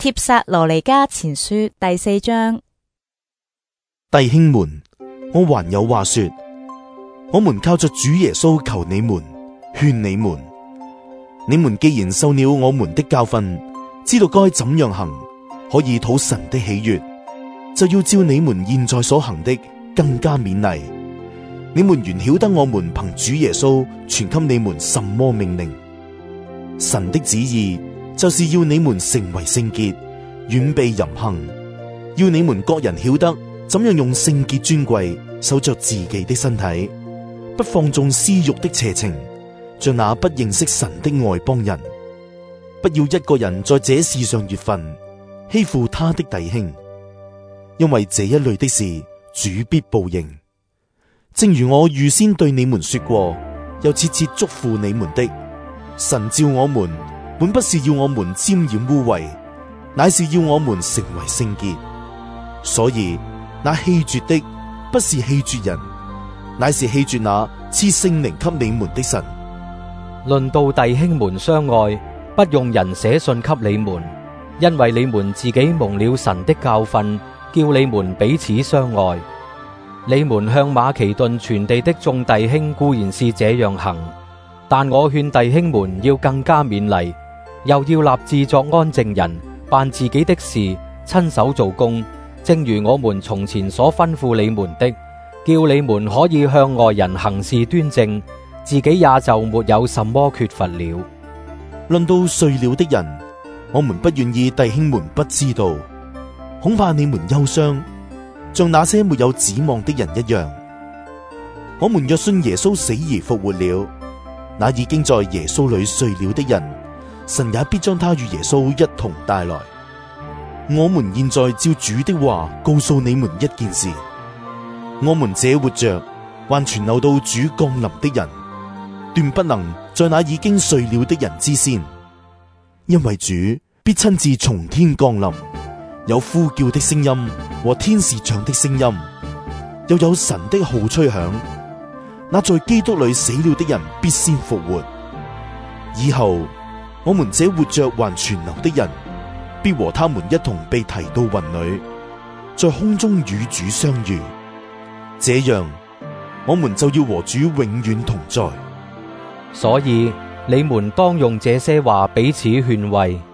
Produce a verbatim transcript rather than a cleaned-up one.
帖撒羅尼迦前書第四章。 弟兄們，我還有話說，我們靠着主耶穌求你們，勸你們，你們既然受了我們的教訓，知道該怎樣行，可以討神的喜悅，就要照你們現在所行的更加勉勵。你們原曉得我們憑主耶穌傳給你們什麼命令。神的旨意就是要你們成為聖潔，遠避淫行，要你們各人曉得怎樣用聖潔尊貴守着自己的身體，不放縱私欲的邪情，像那不認識神的外邦人。不要一個人在這事上越份，欺負他的弟兄，因為這一類的事主必報應。正如我預先對你們說過，又切切囑咐你們的，神召我們本不是要我們沾染污穢，乃是要我們成為聖潔。所以那棄絕的不是棄絕人，乃是棄絕那賜聖靈給你們的神。 論到弟兄們相愛，不用人寫信給你們，因為你們自己蒙了神的教訓，叫你們彼此相愛。你們向馬其頓全地的眾弟兄固然是這樣行，但我勸弟兄們要更加勉勵，又要立志作安靜人，辦自己的事，親手做工，正如我們從前所吩咐你們的，叫你們可以向外人行事端正，自己也就沒有什麼缺乏了。 論到睡了的人，我們不願意弟兄們不知道，恐怕你們憂傷，像那些沒有指望的人一樣。我們若信耶穌死而復活了，那已經在耶穌裏睡了的人，神也必將他與耶穌一同帶來。我們現在照主的話告訴你們一件事，我們這活着還存留到主降臨的人，斷不能在那已經睡了的人之先，因為主必親自從天降臨，有呼叫的聲音和天使長的聲音，又有神的號吹響。那在基督裏死了的人必先復活，以後我們這活着還存留的人，必和他們一同被提到雲裏，在空中與主相遇。這樣，我們就要和主永遠同在。 所以你們當用這些話彼此勸慰。